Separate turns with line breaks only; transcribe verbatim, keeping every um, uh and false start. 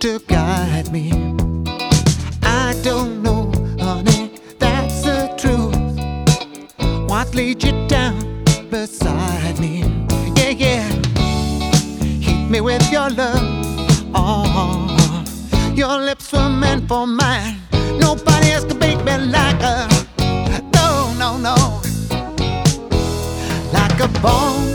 to guide me. I don't know, honey, that's the truth. What leads you down beside me? Yeah, yeah. Hit me with your love. Oh, your lips were meant for mine. Nobody else could make me like her. No, no, no. Like a bone.